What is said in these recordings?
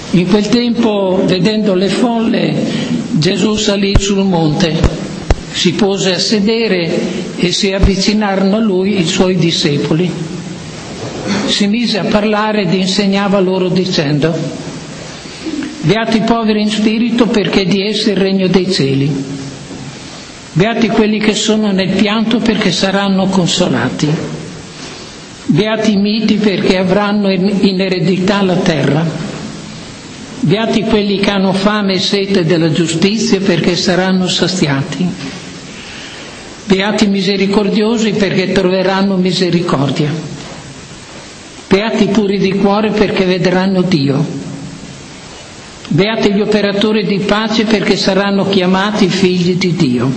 In quel tempo, vedendo le folle, Gesù salì sul monte, si pose a sedere e si avvicinarono a lui i suoi discepoli. Si mise a parlare ed insegnava loro dicendo: beati i poveri in spirito, perché di essi è il regno dei cieli. Beati quelli che sono nel pianto, perché saranno consolati. Beati i miti, perché avranno in eredità la terra. Beati quelli che hanno fame e sete della giustizia, perché saranno saziati. Beati i misericordiosi, perché troveranno misericordia. Beati i puri di cuore, perché vedranno Dio. Beati gli operatori di pace, perché saranno chiamati figli di Dio.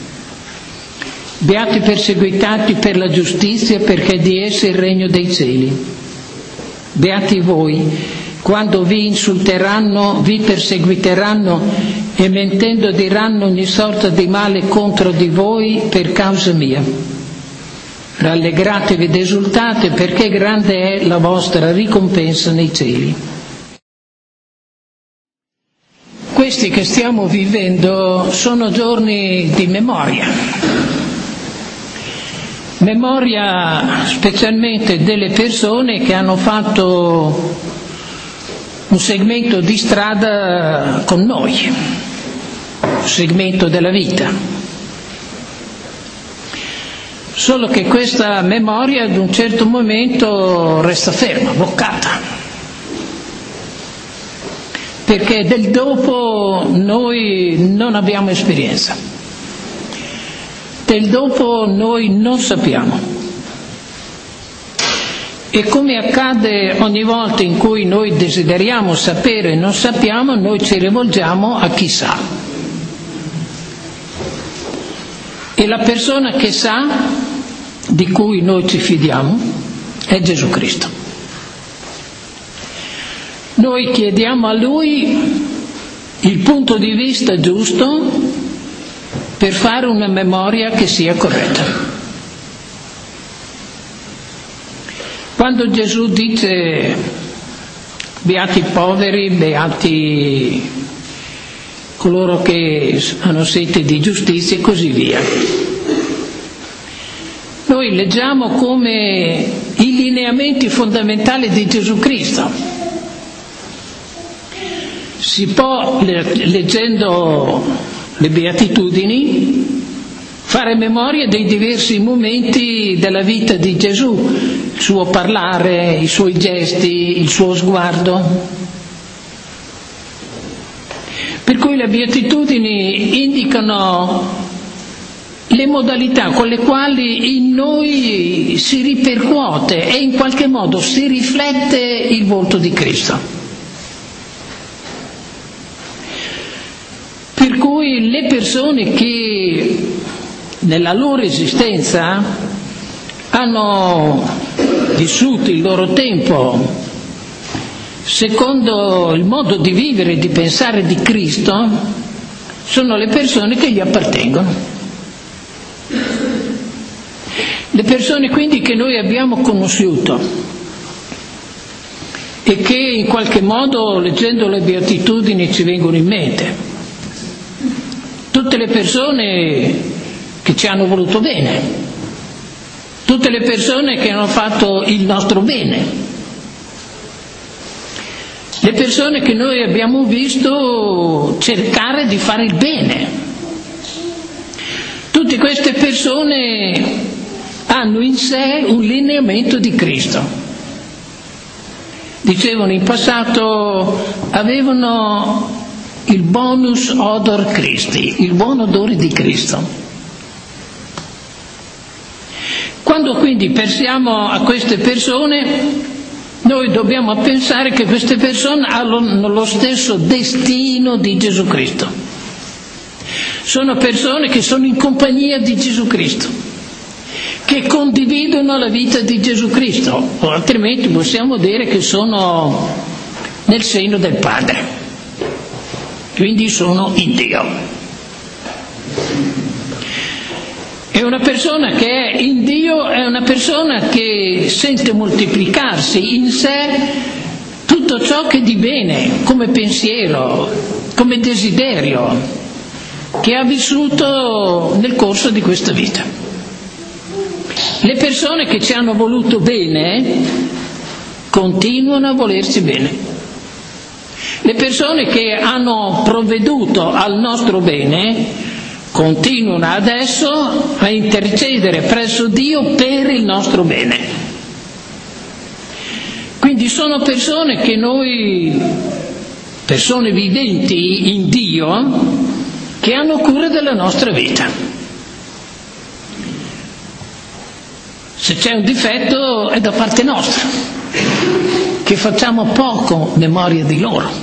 Beati i perseguitati per la giustizia, perché di essi è il regno dei cieli. Beati voi, quando vi insulteranno, vi perseguiteranno e mentendo diranno ogni sorta di male contro di voi per causa mia. Rallegratevi ed esultate, perché grande è la vostra ricompensa nei cieli. Questi che stiamo vivendo sono giorni di memoria specialmente delle persone che hanno fatto un segmento di strada con noi, un segmento della vita. Solo che questa memoria ad un certo momento resta ferma, bloccata, perché del dopo noi non abbiamo esperienza, del dopo noi non sappiamo. E come accade ogni volta in cui noi desideriamo sapere e non sappiamo, noi ci rivolgiamo a chi sa. E la persona che sa, di cui noi ci fidiamo, è Gesù Cristo. Noi chiediamo a Lui il punto di vista giusto per fare una memoria che sia corretta. Quando Gesù dice beati i poveri, beati coloro che hanno sete di giustizia e così via, noi leggiamo come i lineamenti fondamentali di Gesù Cristo. Si può, leggendo le beatitudini, fare memoria dei diversi momenti della vita di Gesù, il suo parlare, i suoi gesti, il suo sguardo. Per cui le beatitudini indicano le modalità con le quali in noi si ripercuote e in qualche modo si riflette il volto di Cristo. Per cui le persone che nella loro esistenza hanno vissuto il loro tempo secondo il modo di vivere e di pensare di Cristo sono le persone che gli appartengono. Le persone quindi che noi abbiamo conosciuto e che in qualche modo, leggendo le beatitudini, ci vengono in mente. Tutte le persone che ci hanno voluto bene, tutte le persone che hanno fatto il nostro bene, le persone che noi abbiamo visto cercare di fare il bene. Tutte queste persone hanno in sé un lineamento di Cristo. Dicevano in passato, avevano il bonus odor Christi, il buon odore di Cristo. Quando quindi pensiamo a queste persone, noi dobbiamo pensare che queste persone hanno lo stesso destino di Gesù Cristo. Sono persone che sono in compagnia di Gesù Cristo, che condividono la vita di Gesù Cristo, o altrimenti possiamo dire che sono nel seno del Padre, quindi sono in Dio. E una persona che è in Dio è una persona che sente moltiplicarsi in sé tutto ciò che è di bene, come pensiero, come desiderio, che ha vissuto nel corso di questa vita. Le persone che ci hanno voluto bene continuano a volerci bene. Le persone che hanno provveduto al nostro bene continuano adesso a intercedere presso Dio per il nostro bene. Quindi sono persone che noi, persone viventi in Dio, che hanno cura della nostra vita. Se c'è un difetto è da parte nostra, che facciamo poco memoria di loro.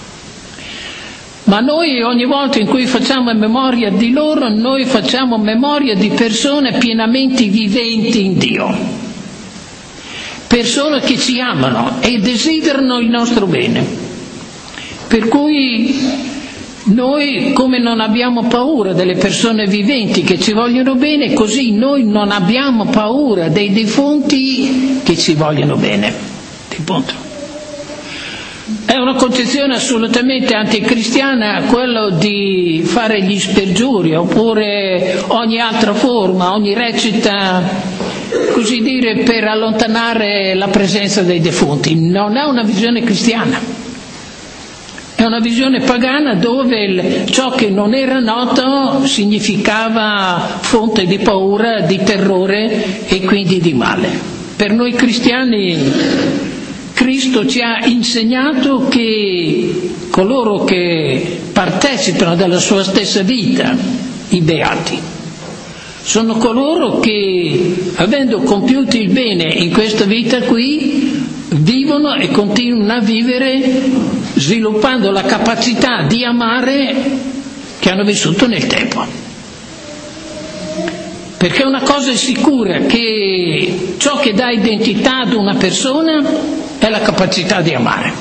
Ma noi ogni volta in cui facciamo memoria di loro, noi facciamo memoria di persone pienamente viventi in Dio. Persone che ci amano e desiderano il nostro bene. Per cui noi, come non abbiamo paura delle persone viventi che ci vogliono bene, così noi non abbiamo paura dei defunti che ci vogliono bene. Punto. È una concezione assolutamente anticristiana quello di fare gli spergiuri oppure ogni altra forma, ogni recita, così dire, per allontanare la presenza dei defunti. Non è una visione cristiana, è una visione pagana dove ciò che non era noto significava fonte di paura, di terrore e quindi di male. Per noi cristiani Cristo ci ha insegnato che coloro che partecipano della sua stessa vita, i beati, sono coloro che, avendo compiuto il bene in questa vita qui, vivono e continuano a vivere sviluppando la capacità di amare che hanno vissuto nel tempo. Perché una cosa è sicura, che ciò che dà identità ad una persona è la capacità di amare.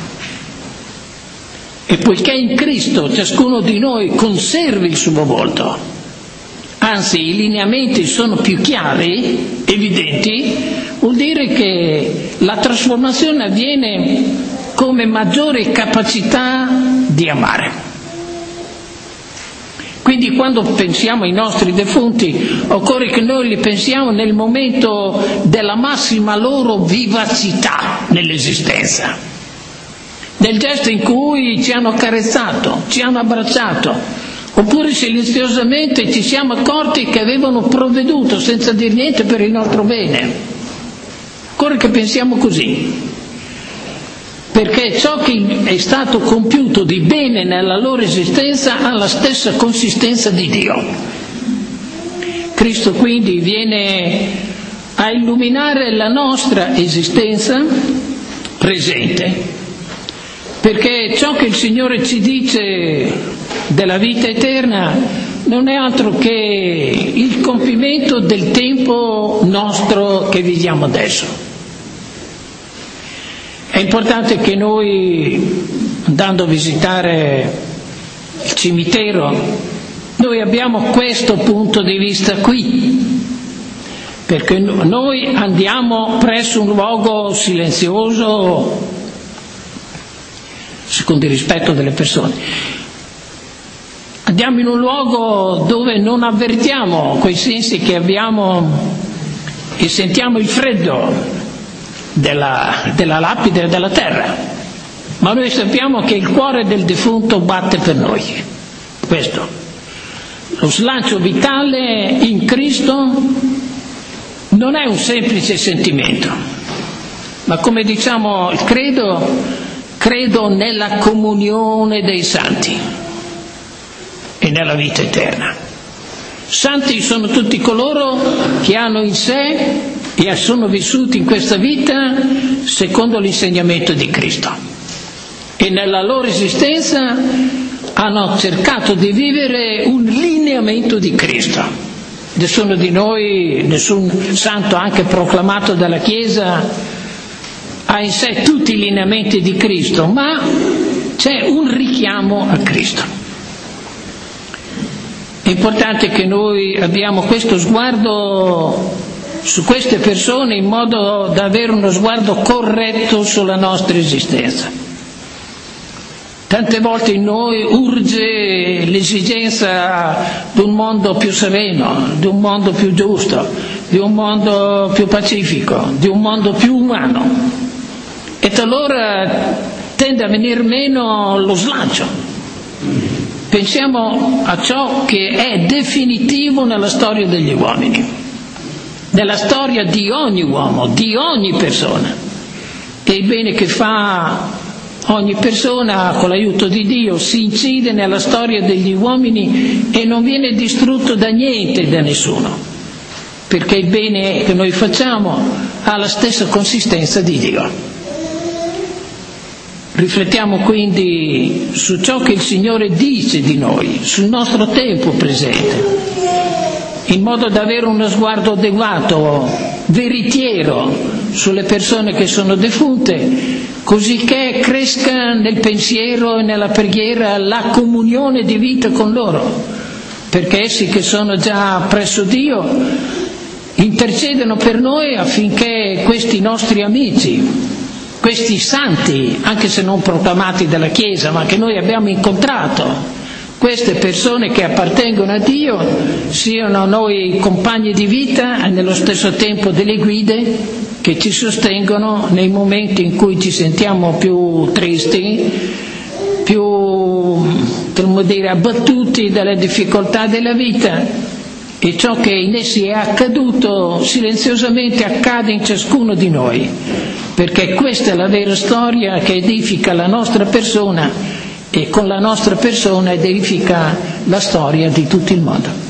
E poiché in Cristo ciascuno di noi conservi il suo volto, anzi i lineamenti sono più chiari, evidenti, vuol dire che la trasformazione avviene come maggiore capacità di amare. Quindi quando pensiamo ai nostri defunti, occorre che noi li pensiamo nel momento della massima loro vivacità nell'esistenza, nel gesto in cui ci hanno carezzato, ci hanno abbracciato, oppure silenziosamente ci siamo accorti che avevano provveduto senza dir niente per il nostro bene. Occorre che pensiamo così, perché ciò che è stato compiuto di bene nella loro esistenza ha la stessa consistenza di Dio. Cristo quindi viene a illuminare la nostra esistenza presente, perché ciò che il Signore ci dice della vita eterna non è altro che il compimento del tempo nostro che viviamo adesso. È importante che noi, andando a visitare il cimitero, noi abbiamo questo punto di vista qui, perché noi andiamo presso un luogo silenzioso, secondo il rispetto delle persone. Andiamo in un luogo dove non avvertiamo quei sensi che abbiamo e sentiamo il freddo della lapide e della terra, ma noi sappiamo che il cuore del defunto batte per noi. Questo, lo slancio vitale in Cristo non è un semplice sentimento, ma come diciamo il credo nella comunione dei santi e nella vita eterna. Santi sono tutti coloro che hanno in sé e sono vissuti in questa vita secondo l'insegnamento di Cristo e nella loro esistenza hanno cercato di vivere un lineamento di Cristo. Nessuno di noi, nessun santo anche proclamato dalla Chiesa ha in sé tutti i lineamenti di Cristo, ma c'è un richiamo a Cristo. È importante che noi abbiamo questo sguardo su queste persone in modo da avere uno sguardo corretto sulla nostra esistenza. Tante volte in noi urge l'esigenza di un mondo più sereno, di un mondo più giusto, di un mondo più pacifico, di un mondo più umano. E talora tende a venir meno lo slancio. Pensiamo a ciò che è definitivo nella storia degli uomini, nella storia di ogni uomo, di ogni persona. E il bene che fa ogni persona, con l'aiuto di Dio, si incide nella storia degli uomini e non viene distrutto da niente e da nessuno, perché il bene che noi facciamo ha la stessa consistenza di Dio. Riflettiamo quindi su ciò che il Signore dice di noi, sul nostro tempo presente, in modo da avere uno sguardo adeguato, veritiero, sulle persone che sono defunte, così che cresca nel pensiero e nella preghiera la comunione di vita con loro, perché essi che sono già presso Dio intercedono per noi affinché questi nostri amici, questi santi, anche se non proclamati dalla Chiesa, ma che noi abbiamo incontrato, queste persone che appartengono a Dio, siano noi compagni di vita e nello stesso tempo delle guide che ci sostengono nei momenti in cui ci sentiamo più tristi, più, come dire, abbattuti dalle difficoltà della vita, e ciò che in essi è accaduto silenziosamente accade in ciascuno di noi, perché questa è la vera storia che edifica la nostra persona, e con la nostra persona edifica la storia di tutto il mondo.